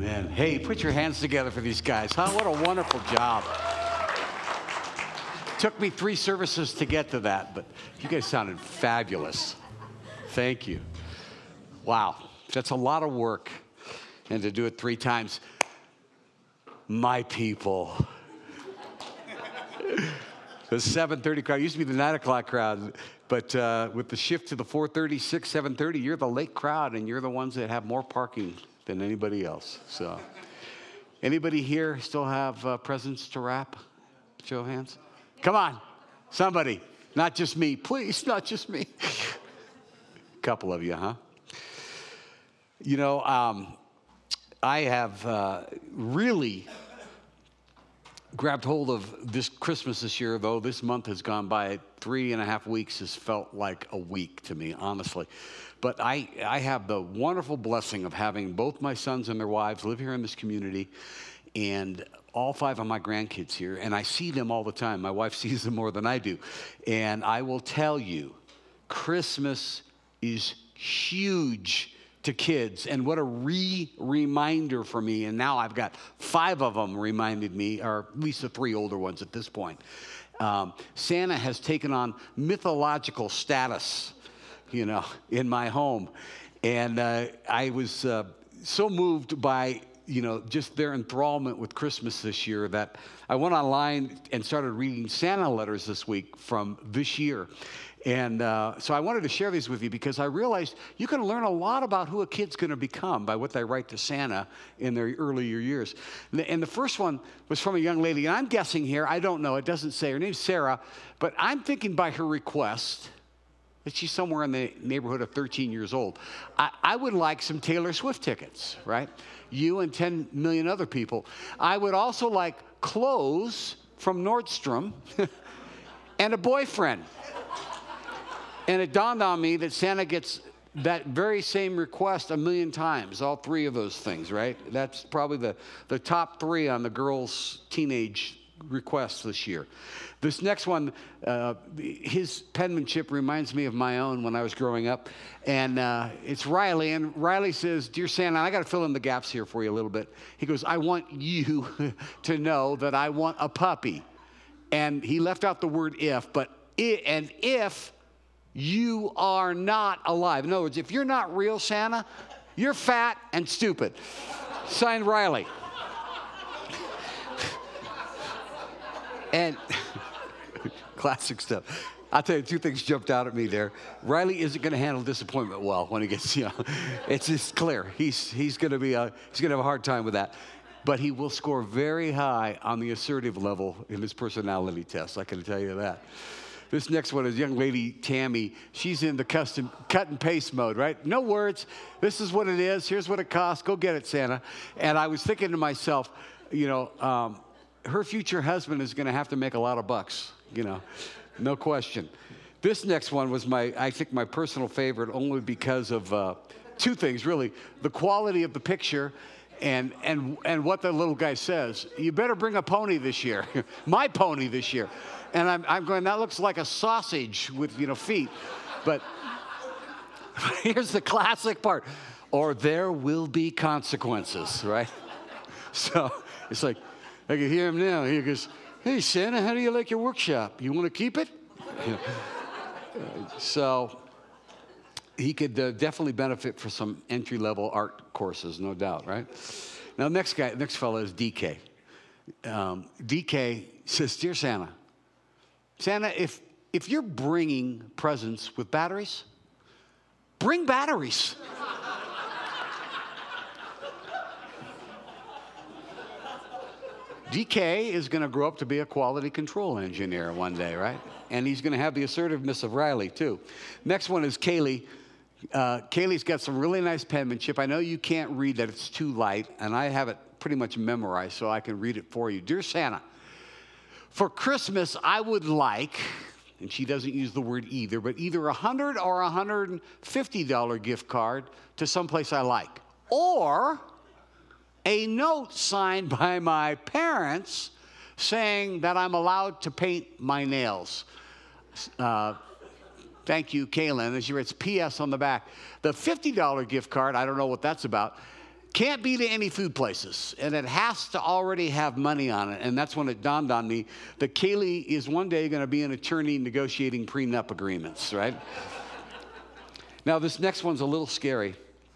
Amen. Hey, put your hands together for these guys, huh? What a wonderful job. Took me 3 services to get to that, but you guys sounded fabulous. Thank you. Wow, that's a lot of work, and to do it 3 times. My people. The 7:30 crowd used to be the 9 o'clock crowd, but with the shift to the 4:30, 6, 7:30, you're the late crowd, and you're the ones that have more parking than anybody else. So, anybody here still have presents to wrap? Show of hands. Come on, somebody. Not just me, please. Not just me. A couple of you, huh? You know, I have really grabbed hold of this Christmas this year, though this month has gone by. 3.5 weeks has felt like a week to me, honestly. But I have the wonderful blessing of having both my sons and their wives live here in this community, and all 5 of my grandkids here, and I see them all the time. My wife sees them more than I do. And I will tell you, Christmas is huge to kids, and what a reminder for me. And now I've got 5 of them reminded me, or at least the 3 older ones at this point. Santa has taken on mythological status, in my home. And I was so moved by, just their enthrallment with Christmas this year that I went online and started reading Santa letters this week from this year. And so I wanted to share these with you because I realized you can learn a lot about who a kid's going to become by what they write to Santa in their earlier years. And the first one was from a young lady, and I'm guessing here, I don't know, it doesn't say, her name's Sarah, but I'm thinking by her request that she's somewhere in the neighborhood of 13 years old. I would like some Taylor Swift tickets, right? You and 10 million other people. I would also like clothes from Nordstrom and a boyfriend. And it dawned on me that Santa gets that very same request 1 million times, all 3 of those things, right? That's probably the top 3 on the girls' teenage requests this year. This next one, his penmanship reminds me of my own when I was growing up. And it's Riley. And Riley says, "Dear Santa," I got to fill in the gaps here for you a little bit. He goes, "I want you to know that I want a puppy." And he left out the word if, but if you are not alive. In other words, if you're not real Santa, you're fat and stupid. Signed, Riley. And classic stuff. I'll tell you, 2 things jumped out at me there. Riley isn't going to handle disappointment well when he gets, it's just clear. He's going to have a hard time with that. But he will score very high on the assertive level in his personality test. I can tell you that. This next one is young lady Tammy. She's in the custom cut and paste mode, right? No words. This is what it is. Here's what it costs. Go get it, Santa. And I was thinking to myself, her future husband is going to have to make a lot of bucks, no question. This next one was I think my personal favorite only because of 2 things, really. The quality of the picture and what the little guy says. You better bring a pony this year. My pony this year. And I'm going, that looks like a sausage with, feet. But here's the classic part. Or there will be consequences, right? So it's like, I can hear him now. He goes, "Hey, Santa, how do you like your workshop? You want to keep it?" So he could definitely benefit for some entry-level art courses, no doubt, right? Now, next fellow is DK. DK says, "Dear Santa, if you're bringing presents with batteries, bring batteries." DK is going to grow up to be a quality control engineer one day, right? And he's going to have the assertiveness of Riley, too. Next one is Kaylee. Kaylee's got some really nice penmanship. I know you can't read that. It's too light, and I have it pretty much memorized, so I can read it for you. "Dear Santa, for Christmas, I would like," and she doesn't use the word either, but either a $100 or $150 gift card to someplace I like, or a note signed by my parents saying that I'm allowed to paint my nails. Thank you, Kaylin. And she writes P.S. on the back. The $50 gift card, I don't know what that's about. Can't be to any food places, and it has to already have money on it. And that's when it dawned on me that Kaylee is one day going to be an attorney negotiating prenup agreements, right? Now, this next one's a little scary.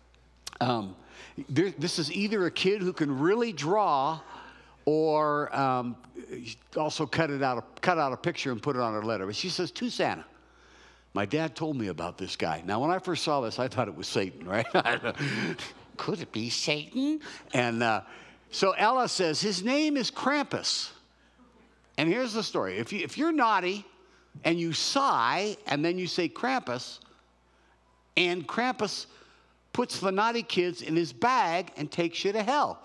This is either a kid who can really draw or also cut out a picture and put it on her letter. But she says, to Santa, my dad told me about this guy. Now, when I first saw this, I thought it was Satan, right? Could it be Satan? And so Ella says, his name is Krampus. And here's the story. If you're naughty and you sigh and then you say Krampus, and Krampus puts the naughty kids in his bag and takes you to hell.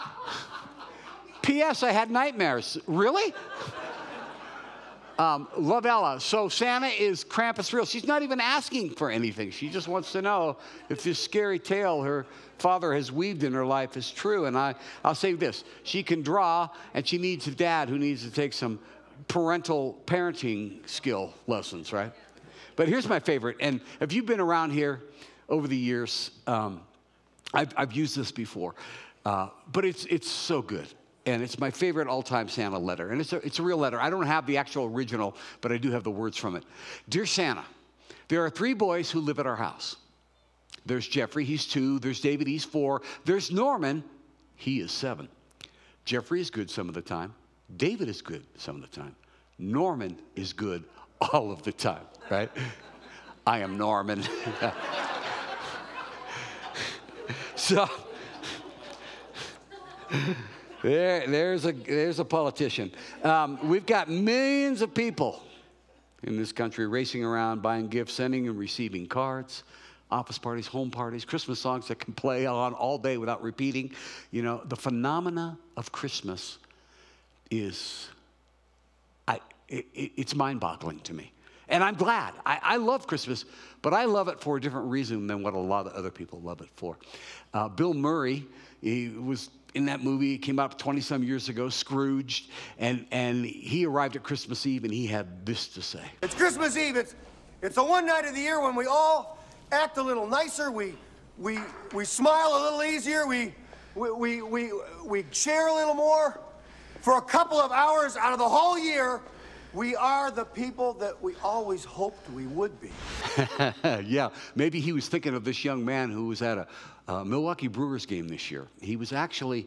P.S. I had nightmares. Really? Love Ella. So Santa is Krampus real. She's not even asking for anything. She just wants to know if this scary tale her father has weaved in her life is true. And I'll say this. She can draw, and she needs a dad who needs to take some parenting skill lessons, right? But here's my favorite. And if you've been around here over the years, I've used this before. But it's so good. And it's my favorite all-time Santa letter. And it's a real letter. I don't have the actual original, but I do have the words from it. Dear Santa, there are 3 boys who live at our house. There's Jeffrey, he's 2. There's David, he's 4. There's Norman, he is 7. Jeffrey is good some of the time. David is good some of the time. Norman is good all of the time, right? I am Norman. So... There's a politician. We've got millions of people in this country racing around, buying gifts, sending and receiving cards, office parties, home parties, Christmas songs that can play on all day without repeating. You know, the phenomena of Christmas is, it's mind-boggling to me. And I'm glad. I love Christmas, but I love it for a different reason than what a lot of other people love it for. Bill Murray, he was in that movie. It came out 20-some years ago, Scrooged, and he arrived at Christmas Eve, and he had this to say. It's Christmas Eve. It's the one night of the year when we all act a little nicer. We smile a little easier. We share a little more. For a couple of hours out of the whole year, we are the people that we always hoped we would be. Yeah, maybe he was thinking of this young man who was at a Milwaukee Brewers game this year. He was actually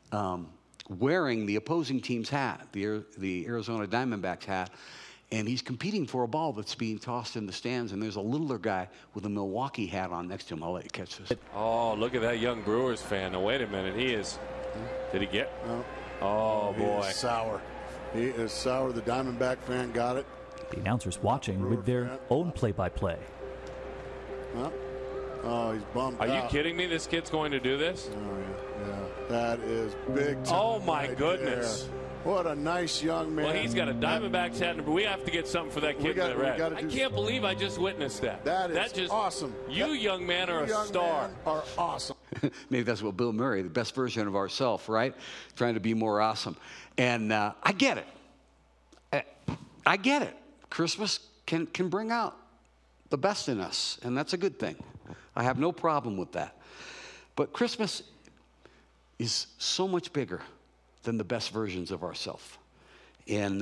wearing the opposing team's hat, the Arizona Diamondbacks hat, and he's competing for a ball that's being tossed in the stands, and there's a littler guy with a Milwaukee hat on next to him. I'll let you catch this. Oh, look at that young Brewers fan. Now, wait a minute. Did he get? No. Oh, boy. He is sour. He is sour. The Diamondback fan got it. The announcers watching with their own play-by-play. Huh? Oh, he's bummed out. Are you kidding me? This kid's going to do this? Oh, yeah. That is big time. Oh, my right goodness. there. What a nice young man. Well, he's got a Diamondbacks hat, but we have to get something for that kid in the red. I do can't believe I just witnessed that. That is just awesome. You young man are a star. Are awesome. Maybe that's what Bill Murray, the best version of ourselves, right? Trying to be more awesome. And I get it. I get it. Christmas can bring out the best in us, and that's a good thing. I have no problem with that. But Christmas is so much bigger than the best versions of ourselves. And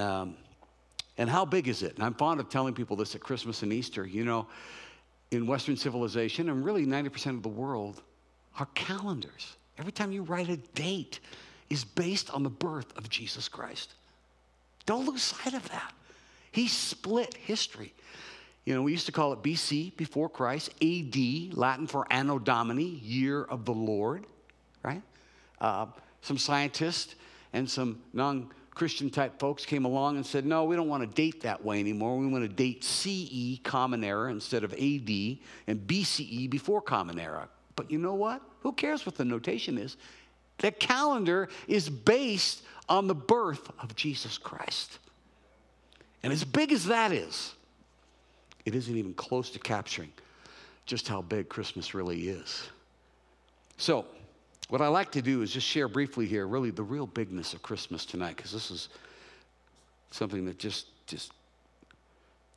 how big is it? And I'm fond of telling people this at Christmas and Easter. You know, in Western civilization, and really 90% of the world, our calendars, every time you write a date, is based on the birth of Jesus Christ. Don't lose sight of that. He split history. You know, we used to call it BC, before Christ, AD, Latin for Anno Domini, year of the Lord, right? Some scientists and some non-Christian type folks came along and said, no, we don't want to date that way anymore. We want to date CE, Common Era, instead of AD, and BCE, before Common Era. But you know what? Who cares what the notation is? The calendar is based on the birth of Jesus Christ. And as big as that is, it isn't even close to capturing just how big Christmas really is. So, what I like to do is just share briefly here really the real bigness of Christmas tonight, because this is something that just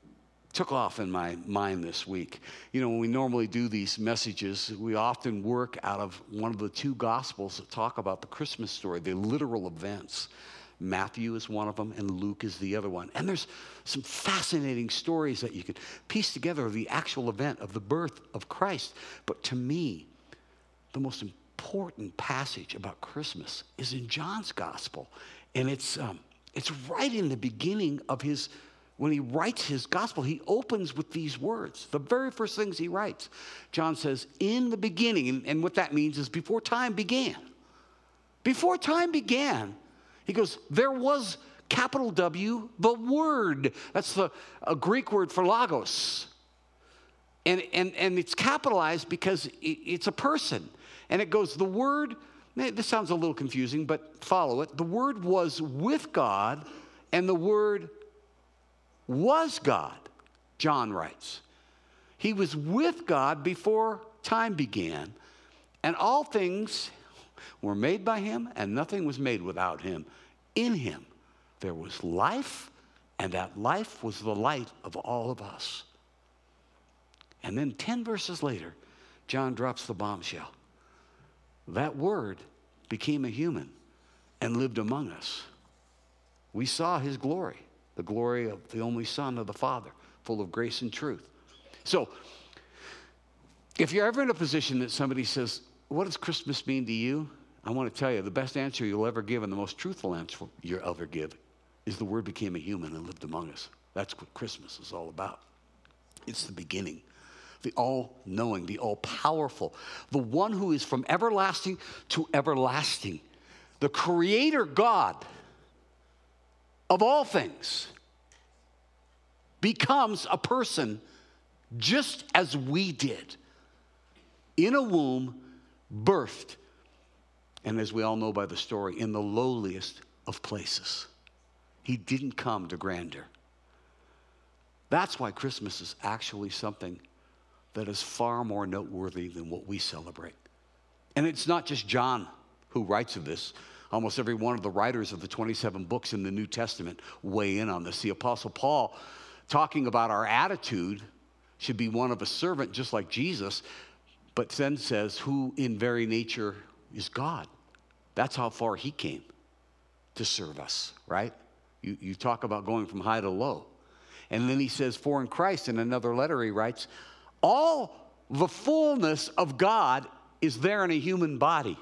took off in my mind this week. You know, when we normally do these messages, we often work out of one of the two Gospels that talk about the Christmas story, the literal events. Matthew is one of them, and Luke is the other one. And there's some fascinating stories that you could piece together of the actual event of the birth of Christ. But to me, the most important passage about Christmas is in John's Gospel. And it's right in the beginning of when he writes his Gospel, he opens with these words. The very first things he writes, John says, in the beginning, and what that means is before time began. Before time began, he goes, there was, capital W, the Word. That's a Greek word for logos. And it's capitalized because it's a person. And it goes, the Word, this sounds a little confusing, but follow it. The Word was with God, and the Word was God, John writes. He was with God before time began, and all things were made by him, and nothing was made without him. In him there was life, and that life was the light of all of us. And then 10 verses later, John drops the bombshell. That Word became a human and lived among us. We saw his glory, the glory of the only Son of the Father, full of grace and truth. So, if you're ever in a position that somebody says, what does Christmas mean to you? I want to tell you, the best answer you'll ever give and the most truthful answer you'll ever give is the Word became a human and lived among us. That's what Christmas is all about. It's the beginning. The all-knowing, the all-powerful, the one who is from everlasting to everlasting, the Creator God of all things, becomes a person just as we did, in a womb, birthed, and as we all know by the story, in the lowliest of places. He didn't come to grandeur. That's why Christmas is actually something that is far more noteworthy than what we celebrate. And it's not just John who writes of this. Almost every one of the writers of the 27 books in the New Testament weigh in on this. The Apostle Paul, talking about our attitude, should be one of a servant just like Jesus, but then says, who in very nature is God. That's how far he came to serve us, right? You talk about going from high to low. And then he says, for in Christ, in another letter he writes, all the fullness of God is there in a human body.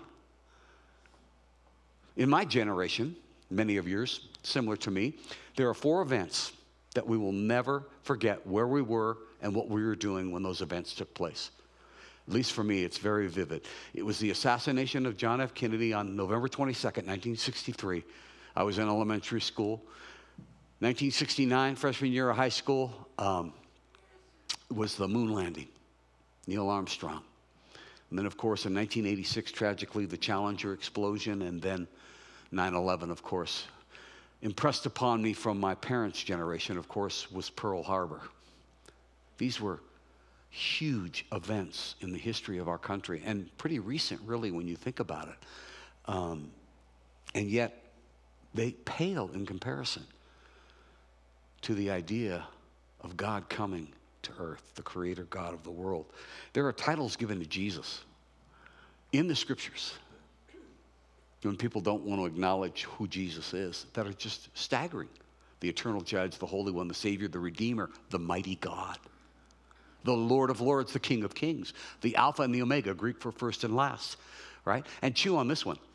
In my generation, many of yours, similar to me, there are 4 events that we will never forget where we were and what we were doing when those events took place. At least for me, it's very vivid. It was the assassination of John F. Kennedy on November 22nd, 1963. I was in elementary school. 1969, freshman year of high school, was the moon landing, Neil Armstrong. And then, of course, in 1986, tragically, the Challenger explosion, and then 9/11, of course. Impressed upon me from my parents' generation, of course, was Pearl Harbor. These were huge events in the history of our country, and pretty recent, really, when you think about it. And yet, they pale in comparison to the idea of God coming to earth, the Creator God of the world. There are titles given to Jesus in the Scriptures when people don't want to acknowledge who Jesus is that are just staggering. The eternal judge, the Holy One, the Savior, the Redeemer, the mighty God, the Lord of Lords, the King of Kings, the Alpha and the Omega, Greek for first and last, right? And chew on this one.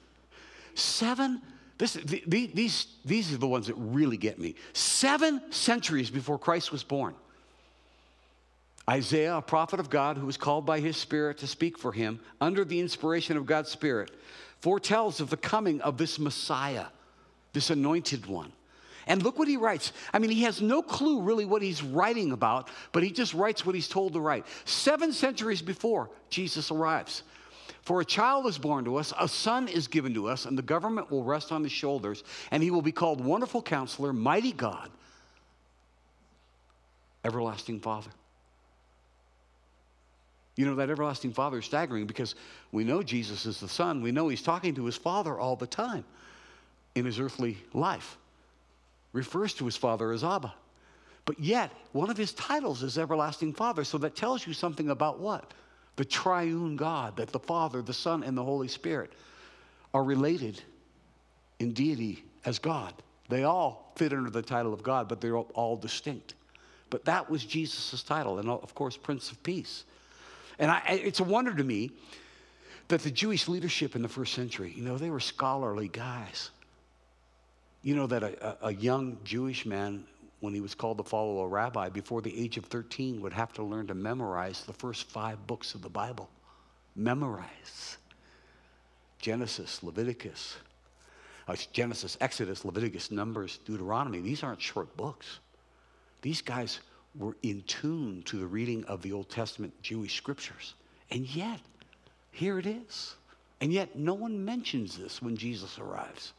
These are the ones that really get me. 7 centuries before Christ was born, Isaiah, a prophet of God who was called by his Spirit to speak for him under the inspiration of God's Spirit, foretells of the coming of this Messiah, this anointed one. And look what he writes. I mean, he has no clue really what he's writing about, but he just writes what he's told to write. 7 centuries before Jesus arrives. For a child is born to us, a son is given to us, and the government will rest on his shoulders, and he will be called Wonderful Counselor, Mighty God, Everlasting Father. You know, that Everlasting Father is staggering because we know Jesus is the Son. We know he's talking to his Father all the time in his earthly life. Refers to his Father as Abba. But yet, one of his titles is Everlasting Father. So that tells you something about what? The triune God, that the Father, the Son, and the Holy Spirit are related in deity as God. They all fit under the title of God, but they're all distinct. But that was Jesus' title, and of course, Prince of Peace. And it's a wonder to me that the Jewish leadership in the first century, they were scholarly guys. You know that a young Jewish man, when he was called to follow a rabbi, before the age of 13, would have to learn to memorize the first 5 books of the Bible. Memorize. Genesis, Leviticus, Exodus, Leviticus, Numbers, Deuteronomy. These aren't short books. These guys were in tune to the reading of the Old Testament Jewish scriptures. And yet, here it is. And yet, no one mentions this when Jesus arrives.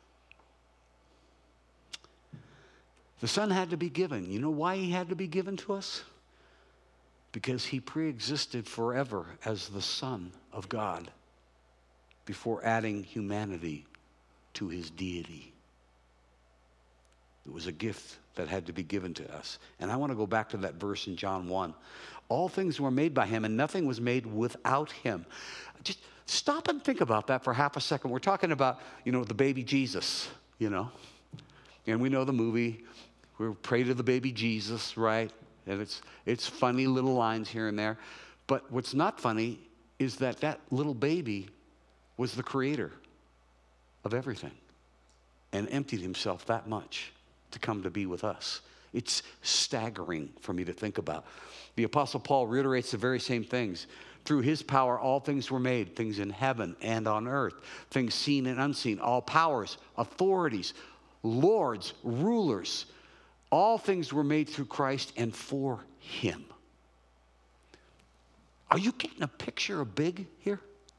The Son had to be given. You know why he had to be given to us? Because he pre-existed forever as the Son of God before adding humanity to his deity. It was a gift that had to be given to us. And I want to go back to that verse in John 1. All things were made by him, and nothing was made without him. Just stop and think about that for half a second. We're talking about, the baby Jesus, And we know the movie. We pray to the baby Jesus, right? And it's funny little lines here and there. But what's not funny is that little baby was the creator of everything and emptied himself that much to come to be with us. It's staggering for me to think about. The Apostle Paul reiterates the very same things. Through his power, all things were made, things in heaven and on earth, things seen and unseen, all powers, authorities, lords, rulers. All things were made through Christ and for him. Are you getting a picture of big here?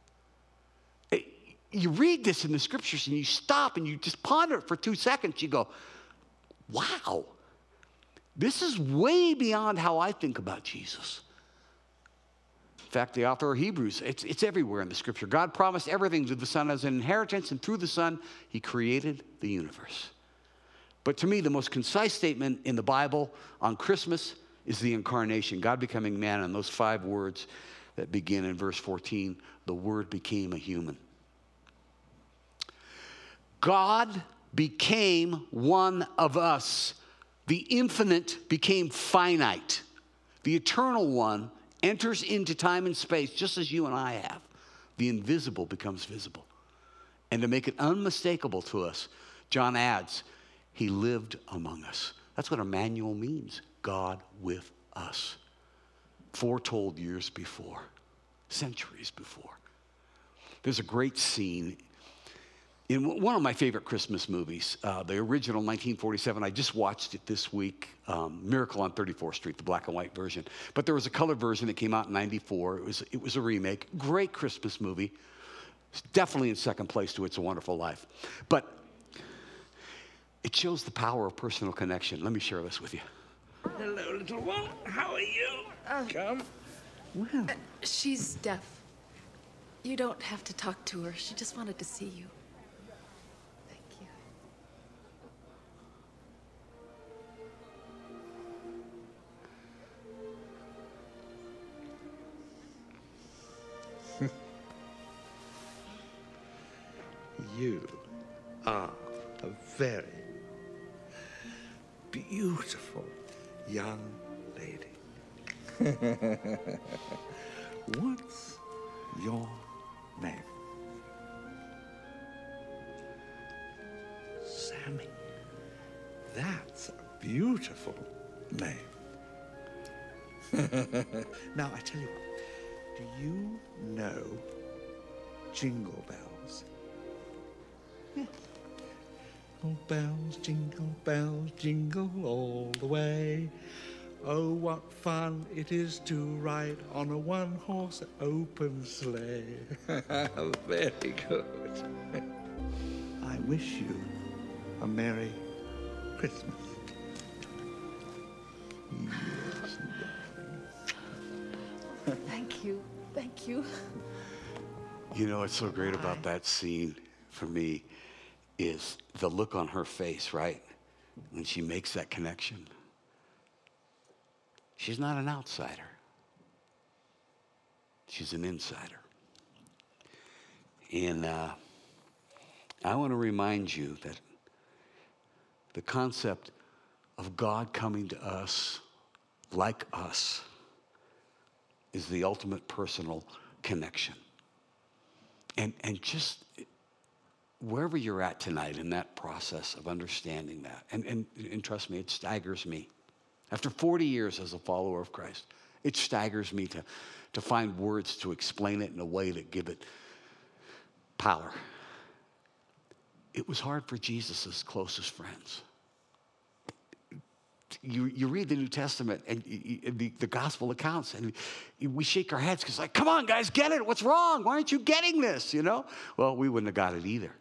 You read this in the scriptures and you stop and you just ponder it for 2 seconds. You go, wow, this is way beyond how I think about Jesus. In fact, the author of Hebrews, it's everywhere in the scripture. God promised everything to the Son as an inheritance, and through the Son, he created the universe. But to me, the most concise statement in the Bible on Christmas is the incarnation, God becoming man, and those 5 words that begin in verse 14, the Word became a human. God became one of us. The infinite became finite. The eternal one enters into time and space just as you and I have. The invisible becomes visible. And to make it unmistakable to us, John adds, he lived among us. That's what Emmanuel means, God with us. Foretold years before, centuries before. There's a great scene in one of my favorite Christmas movies, the original 1947. I just watched it this week, Miracle on 34th Street, the black and white version. But there was a color version that came out in '94. It was a remake. Great Christmas movie. It's definitely in second place to It's a Wonderful Life. But it shows the power of personal connection. Let me share this with you. Hello, little one. How are you? Come. Well. She's deaf. You don't have to talk to her. She just wanted to see you. Thank you. You are a very beautiful young lady. What's your name? Sammy. That's a beautiful name. Now, I tell you what, do you know Jingle Bells? Yeah. Jingle bells, jingle all the way. Oh, what fun it is to ride on a one-horse open sleigh. Very good. I wish you a Merry Christmas. Yes, darling. Thank you. Thank you. You know what's so great about that scene for me is the look on her face, right? When she makes that connection. She's not an outsider. She's an insider. And I want to remind you that the concept of God coming to us like us is the ultimate personal connection. And just wherever you're at tonight in that process of understanding that, and trust me, it staggers me. After 40 years as a follower of Christ, it staggers me to find words to explain it in a way that give it power. It was hard for Jesus' closest friends. You read the New Testament and the gospel accounts, and we shake our heads because, like, come on, guys, get it. What's wrong? Why aren't you getting this? Well, we wouldn't have got it either.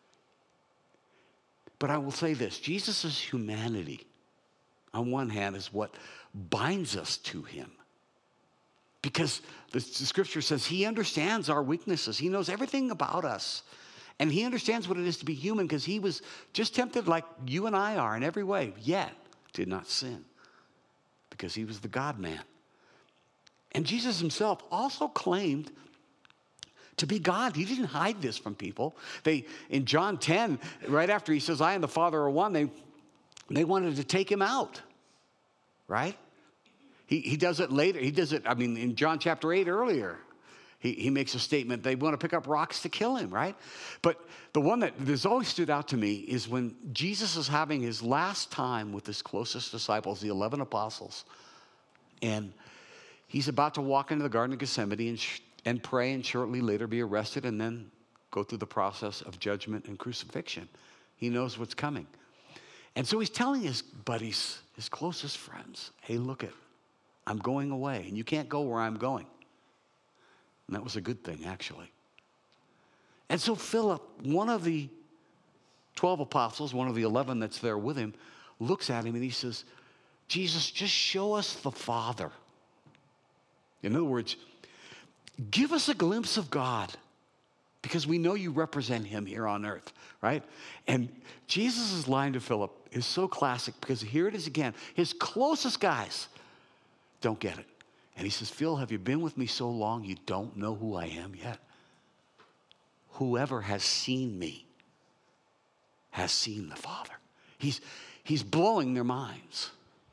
But I will say this: Jesus' humanity, on one hand, is what binds us to him. Because the scripture says he understands our weaknesses. He knows everything about us. And he understands what it is to be human, because he was just tempted like you and I are in every way, yet did not sin, because he was the God-man. And Jesus himself also claimed to be God. He didn't hide this from people. In John 10, right after he says, I and the Father are one, they wanted to take him out, right? He does it later. He does it, in John chapter 8 earlier. He makes a statement. They want to pick up rocks to kill him, right? But the one that has always stood out to me is when Jesus is having his last time with his closest disciples, the 11 apostles. And he's about to walk into the Garden of Gethsemane and pray, and shortly later be arrested and then go through the process of judgment and crucifixion. He knows what's coming. And so he's telling his buddies, his closest friends, hey, look it, I'm going away, and you can't go where I'm going. And that was a good thing, actually. And so Philip, one of the 12 apostles, one of the 11 that's there with him, looks at him and he says, Jesus, just show us the Father. In other words, give us a glimpse of God, because we know you represent him here on earth, right? And Jesus' line to Philip is so classic, because here it is again. His closest guys don't get it. And he says, Phil, have you been with me so long you don't know who I am yet? Whoever has seen me has seen the Father. He's blowing their minds.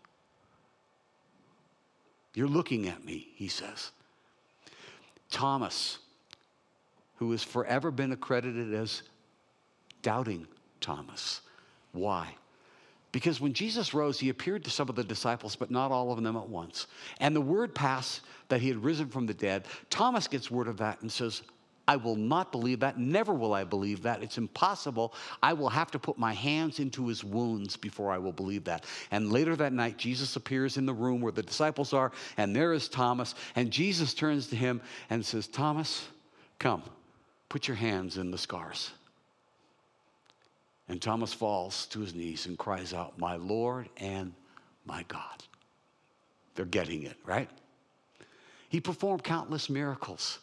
You're looking at me, he says. Thomas, who has forever been accredited as doubting Thomas. Why? Because when Jesus rose, he appeared to some of the disciples, but not all of them at once. And the word passed that he had risen from the dead. Thomas gets word of that and says, I will not believe that. Never will I believe that. It's impossible. I will have to put my hands into his wounds before I will believe that. And later that night, Jesus appears in the room where the disciples are, and there is Thomas. And Jesus turns to him and says, Thomas, come, put your hands in the scars. And Thomas falls to his knees and cries out, my Lord and my God. They're getting it, right? He performed countless miracles.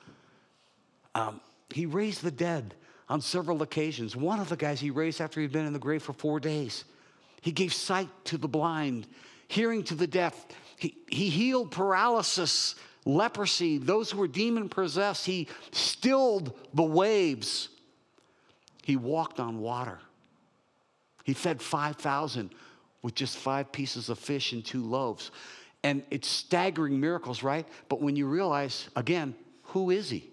He raised the dead on several occasions. One of the guys he raised after he'd been in the grave for 4 days. He gave sight to the blind, hearing to the deaf. He healed paralysis, leprosy, those who were demon-possessed. He stilled the waves. He walked on water. He fed 5,000 with just 5 pieces of fish and 2 loaves. And it's staggering miracles, right? But when you realize, again, who is he?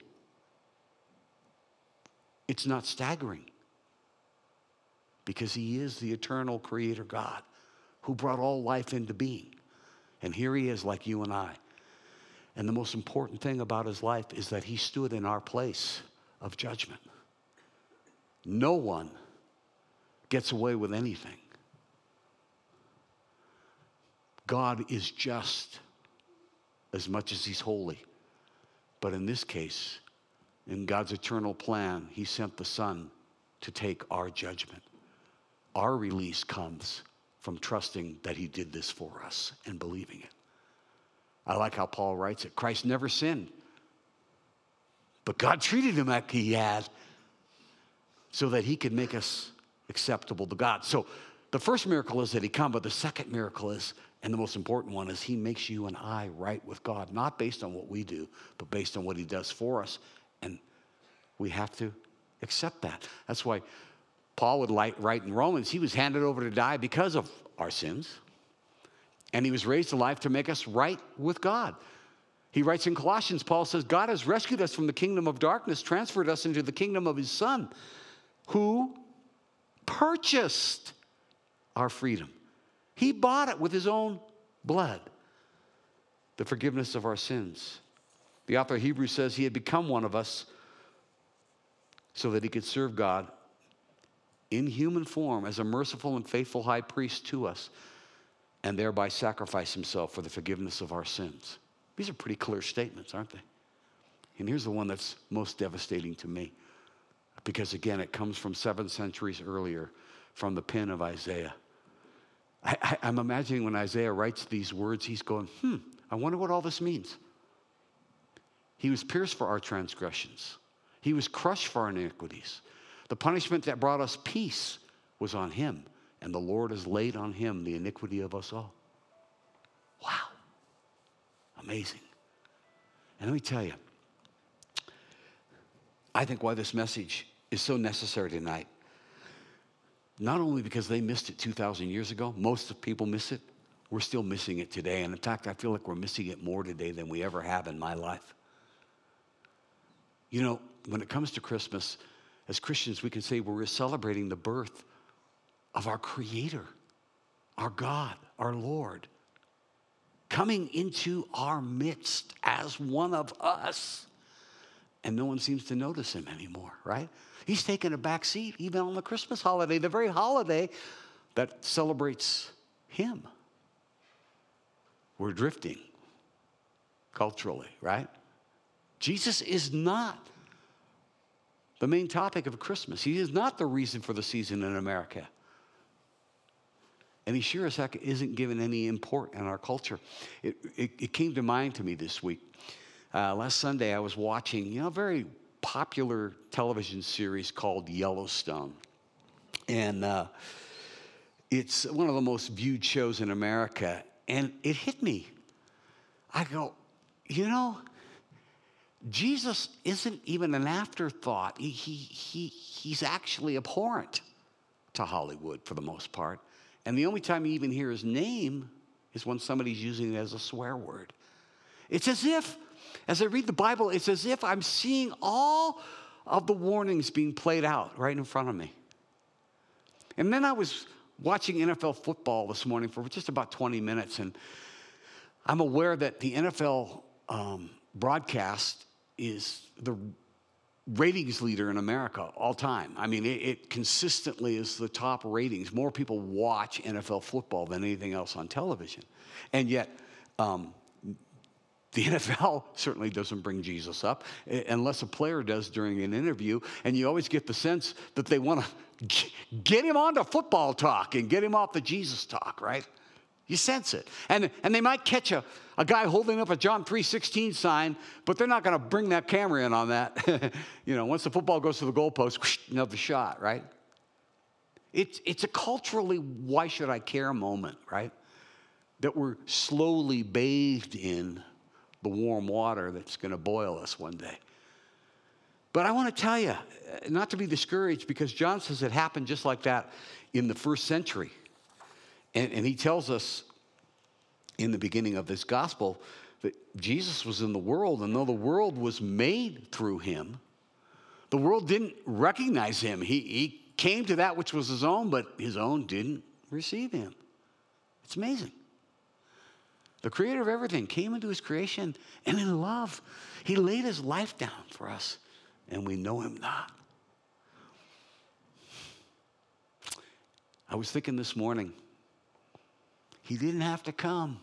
It's not staggering, because he is the eternal creator God who brought all life into being. And here he is, like you and I. And the most important thing about his life is that he stood in our place of judgment. No one gets away with anything. God is just as much as he's holy. But in this case, in God's eternal plan, he sent the Son to take our judgment. Our release comes from trusting that he did this for us and believing it. I like how Paul writes it. Christ never sinned, but God treated him like he had, so that he could make us acceptable to God. So The first miracle is that he come, but the second miracle is, and the most important one, is he makes you and I right with God, not based on what we do, but based on what he does for us. And we have to accept that. That's why Paul would write in Romans, he was handed over to die because of our sins. And he was raised to life to make us right with God. He writes in Colossians, Paul says, God has rescued us from the kingdom of darkness, transferred us into the kingdom of his Son, who purchased our freedom. He bought it with his own blood, the forgiveness of our sins. The author of Hebrews says he had become one of us so that he could serve God in human form as a merciful and faithful high priest to us, and thereby sacrifice himself for the forgiveness of our sins. These are pretty clear statements, aren't they? And here's the one that's most devastating to me, because again, it comes from 7 centuries earlier, from the pen of Isaiah. I'm imagining when Isaiah writes these words, he's going, I wonder what all this means. He was pierced for our transgressions. He was crushed for our iniquities. The punishment that brought us peace was on him, and the Lord has laid on him the iniquity of us all. Wow. Amazing. And let me tell you, I think why this message is so necessary tonight, not only because they missed it 2,000 years ago, most of people miss it, we're still missing it today. And in fact, I feel like we're missing it more today than we ever have in my life. You know, when it comes to Christmas, as Christians, we can say we're celebrating the birth of our Creator, our God, our Lord, coming into our midst as one of us. And no one seems to notice him anymore, right? He's taken a back seat even on the Christmas holiday, the very holiday that celebrates him. We're drifting culturally, right? Jesus is not the main topic of Christmas. He is not the reason for the season in America. And he sure as heck isn't given any import in our culture. It came to mind to me this week. Last Sunday I was watching, a very popular television series called Yellowstone. And it's one of the most viewed shows in America. And it hit me. I go, Jesus isn't even an afterthought. He's actually abhorrent to Hollywood for the most part. And the only time you even hear his name is when somebody's using it as a swear word. It's as if, as I read the Bible, it's as if I'm seeing all of the warnings being played out right in front of me. And then I was watching NFL football this morning for just about 20 minutes, and I'm aware that the NFL broadcast is the ratings leader in America all time. I mean, it consistently is the top ratings. More people watch NFL football than anything else on television. And yet, the NFL certainly doesn't bring Jesus up, unless a player does during an interview. And you always get the sense that they want to get him onto football talk and get him off the Jesus talk, right? You sense it. And they might catch a guy holding up a John 3:16 sign, but they're not going to bring that camera in on that. Once the football goes to the goalpost, whoosh, another shot, right? It's a culturally why should I care moment, right? That we're slowly bathed in the warm water that's going to boil us one day. But I want to tell you, not to be discouraged, because John says it happened just like that in the first century. And he tells us in the beginning of this gospel that Jesus was in the world, and though the world was made through him, the world didn't recognize him. He came to that which was his own, but his own didn't receive him. It's amazing. The creator of everything came into his creation, and in love, he laid his life down for us, and we know him not. I was thinking this morning, he didn't have to come,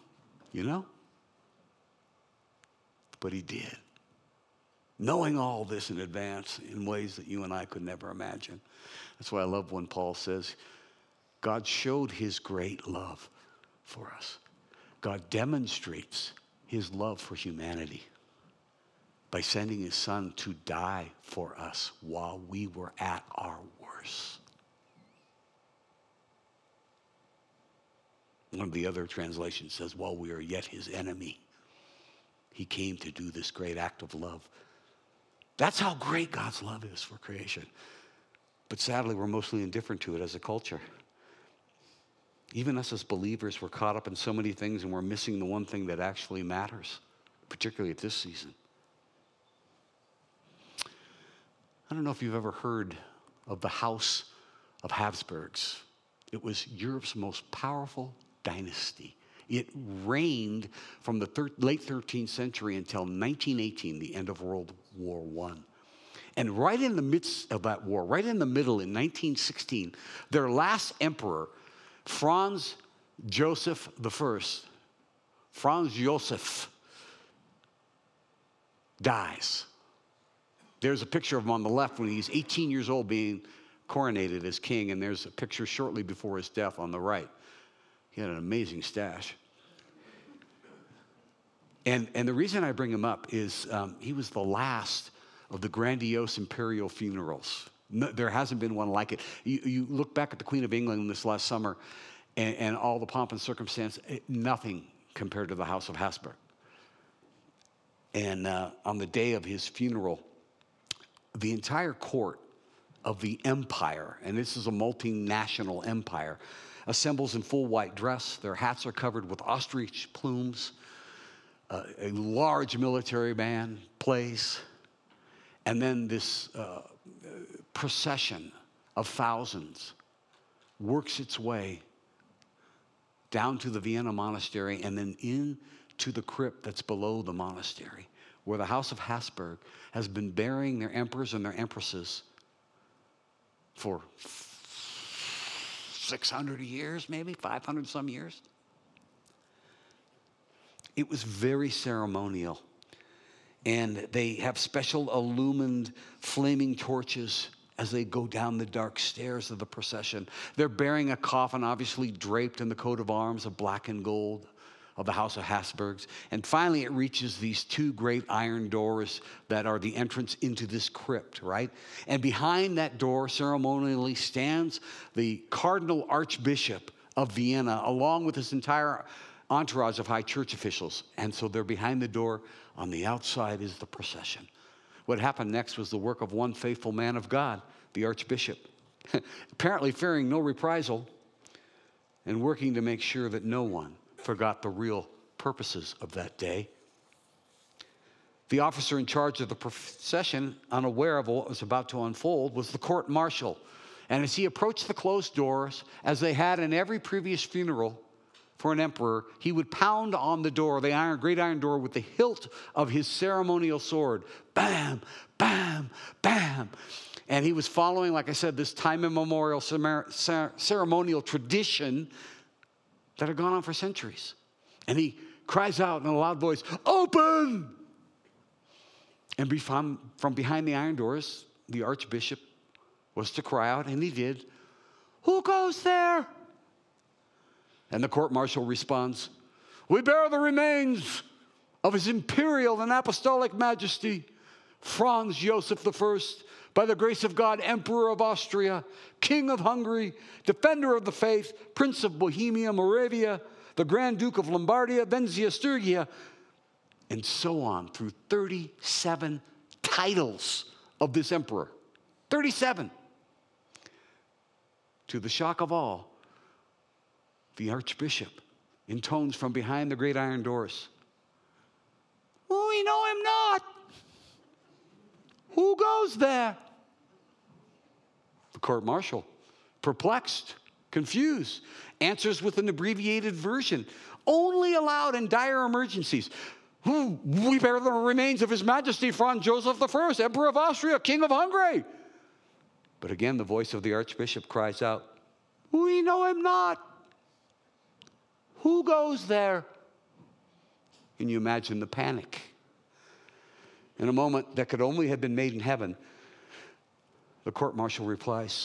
but he did. Knowing all this in advance in ways that you and I could never imagine. That's why I love when Paul says, God showed his great love for us. God demonstrates his love for humanity by sending his Son to die for us while we were at our worst. One of the other translations says, while we are yet his enemy, he came to do this great act of love. That's how great God's love is for creation. But sadly, we're mostly indifferent to it as a culture. Even us as believers, we're caught up in so many things and we're missing the one thing that actually matters, particularly at this season. I don't know if you've ever heard of the House of Habsburgs. It was Europe's most powerful dynasty. It reigned from the late 13th century until 1918, the end of World War I. And right in the midst of that war, right in the middle in 1916, their last emperor, Franz Joseph I, Franz Joseph, dies. There's a picture of him on the left when he's 18 years old being coronated as king, and there's a picture shortly before his death on the right. He had an amazing stash. And the reason I bring him up is he was the last of the grandiose imperial funerals. No, there hasn't been one like it. You look back at the Queen of England this last summer and all the pomp and circumstance, nothing compared to the House of Habsburg. And on the day of his funeral, the entire court of the empire, and this is a multinational empire, assembles in full white dress. Their hats are covered with ostrich plumes. A large military band plays. And then this procession of thousands works its way down to the Vienna monastery and then into the crypt that's below the monastery, where the House of Habsburg has been burying their emperors and their empresses for 600 years, maybe 500 some years. It was very ceremonial. And they have special illumined flaming torches as they go down the dark stairs of the procession. They're bearing a coffin, obviously draped in the coat of arms of black and gold of the House of Habsburgs. And finally, it reaches these two great iron doors that are the entrance into this crypt, right? And behind that door, ceremonially, stands the Cardinal Archbishop of Vienna, along with his entire entourage of high church officials. And so they're behind the door. On the outside is the procession. What happened next was the work of one faithful man of God, the Archbishop, apparently fearing no reprisal and working to make sure that no one forgot the real purposes of that day. The officer in charge of the procession, unaware of what was about to unfold, was the court marshal. And as he approached the closed doors, as they had in every previous funeral for an emperor, he would pound on the door, the great iron door, with the hilt of his ceremonial sword. Bam, bam, bam. And he was following, like I said, this time immemorial ceremonial tradition that had gone on for centuries. And he cries out in a loud voice, "Open!" And from behind the iron doors, the Archbishop was to cry out, and he did, "Who goes there?" And the court martial responds, "We bear the remains of His Imperial and Apostolic Majesty, Franz Joseph I, by the grace of God, Emperor of Austria, King of Hungary, Defender of the Faith, Prince of Bohemia, Moravia, the Grand Duke of Lombardia, Venetia, Styria," and so on through 37 titles of this emperor. 37. To the shock of all, the Archbishop intones from behind the great iron doors, "We know him not. Who goes there?" The court martial, perplexed, confused, answers with an abbreviated version, only allowed in dire emergencies. "We bear the remains of His Majesty Franz Joseph I, Emperor of Austria, King of Hungary." But again, the voice of the Archbishop cries out, "We know him not. Who goes there?" Can you imagine the panic? In a moment that could only have been made in heaven, the court martial replies,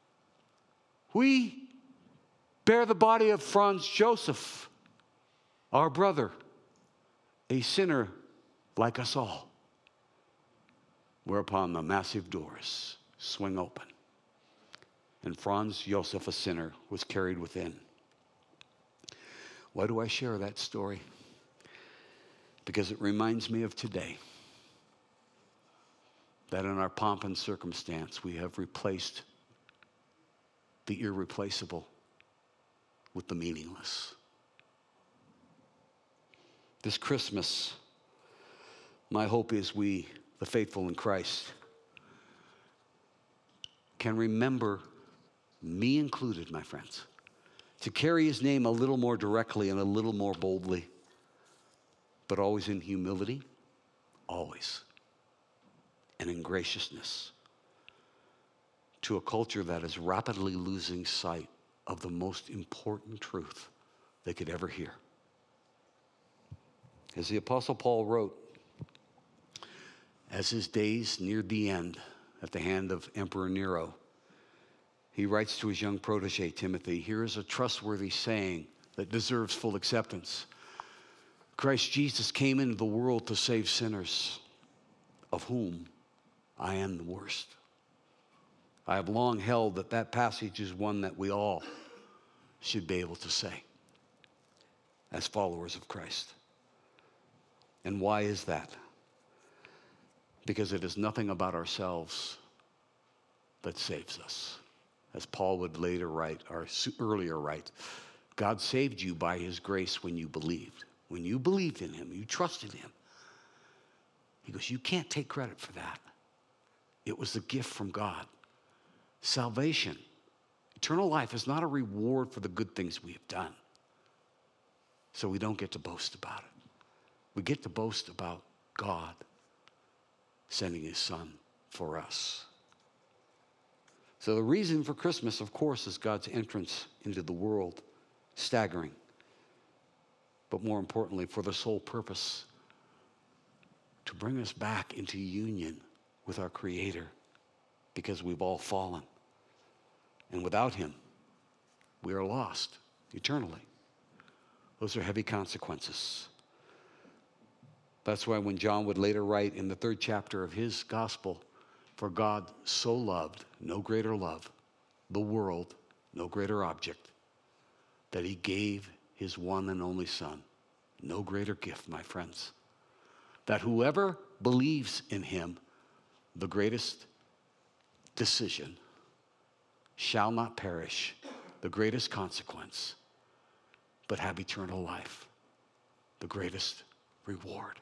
"We bear the body of Franz Joseph, our brother, a sinner like us all." Whereupon the massive doors swing open, and Franz Joseph, a sinner, was carried within. Why do I share that story? Because it reminds me of today. That in our pomp and circumstance, we have replaced the irreplaceable with the meaningless. This Christmas, my hope is we, the faithful in Christ, can remember, me included, my friends, to carry his name a little more directly and a little more boldly, but always in humility, always, and in graciousness, to a culture that is rapidly losing sight of the most important truth they could ever hear. As the Apostle Paul wrote, as his days neared the end at the hand of Emperor Nero, he writes to his young protege, Timothy, here is a trustworthy saying that deserves full acceptance. Christ Jesus came into the world to save sinners, of whom I am the worst. I have long held that that passage is one that we all should be able to say as followers of Christ. And why is that? Because it is nothing about ourselves that saves us. As Paul would later write, or earlier write, God saved you by his grace when you believed. When you believed in him, you trusted him. He goes, you can't take credit for that. It was a gift from God. Salvation, eternal life is not a reward for the good things we have done. So we don't get to boast about it. We get to boast about God sending his son for us. So the reason for Christmas, of course, is God's entrance into the world. Staggering. But more importantly, for the sole purpose to bring us back into union with our Creator, because we've all fallen. And without him, we are lost eternally. Those are heavy consequences. That's why when John would later write in the 3rd chapter of his gospel, for God so loved, no greater love, the world, no greater object, that he gave his one and only Son, no greater gift, my friends, that whoever believes in him, the greatest decision, shall not perish, the greatest consequence, but have eternal life, the greatest reward.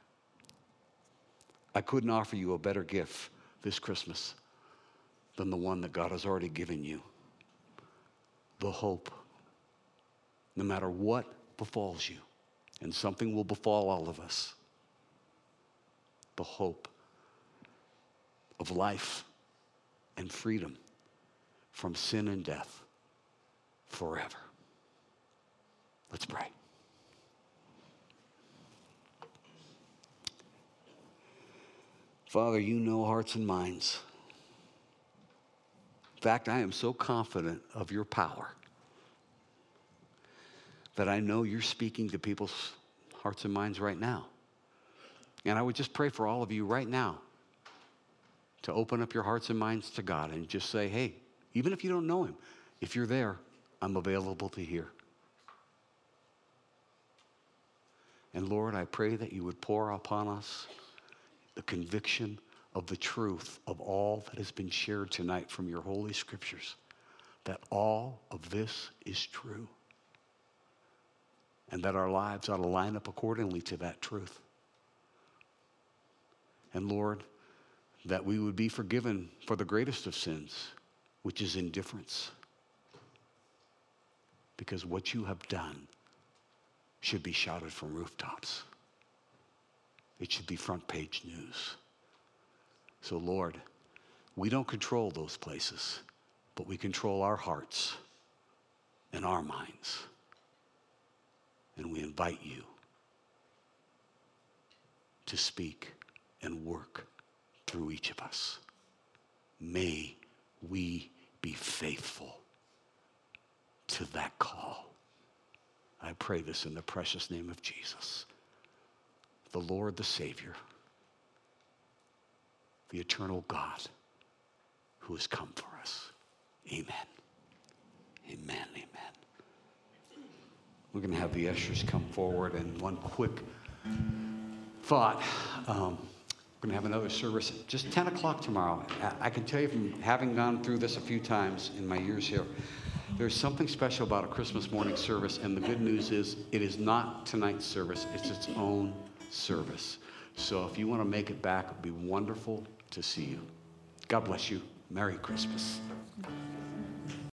I couldn't offer you a better gift this Christmas than the one that God has already given you. The hope. No matter what befalls you, and something will befall all of us, the hope of life and freedom from sin and death forever. Let's pray. Father, you know hearts and minds. In fact, I am so confident of your power that I know you're speaking to people's hearts and minds right now. And I would just pray for all of you right now to open up your hearts and minds to God and just say, hey, even if you don't know him, if you're there, I'm available to hear. And Lord, I pray that you would pour upon us the conviction of the truth of all that has been shared tonight from your holy scriptures, that all of this is true, and that our lives ought to line up accordingly to that truth. And Lord, that we would be forgiven for the greatest of sins, which is indifference. Because what you have done should be shouted from rooftops. It should be front page news. So Lord, we don't control those places, but we control our hearts and our minds. And we invite you to speak and work through each of us. May we be faithful to that call. I pray this in the precious name of Jesus, the Lord, the Savior, the eternal God who has come for us. Amen. Amen. Amen. we're going to have the ushers come forward. And one quick thought, we're going to have another service just 10 o'clock tomorrow. I can tell you from having gone through this a few times in my years here, there's something special about a Christmas morning service, and the good news is it is not tonight's service. It's its own service. So if you want to make it back, it would be wonderful to see you. God bless you. Merry Christmas.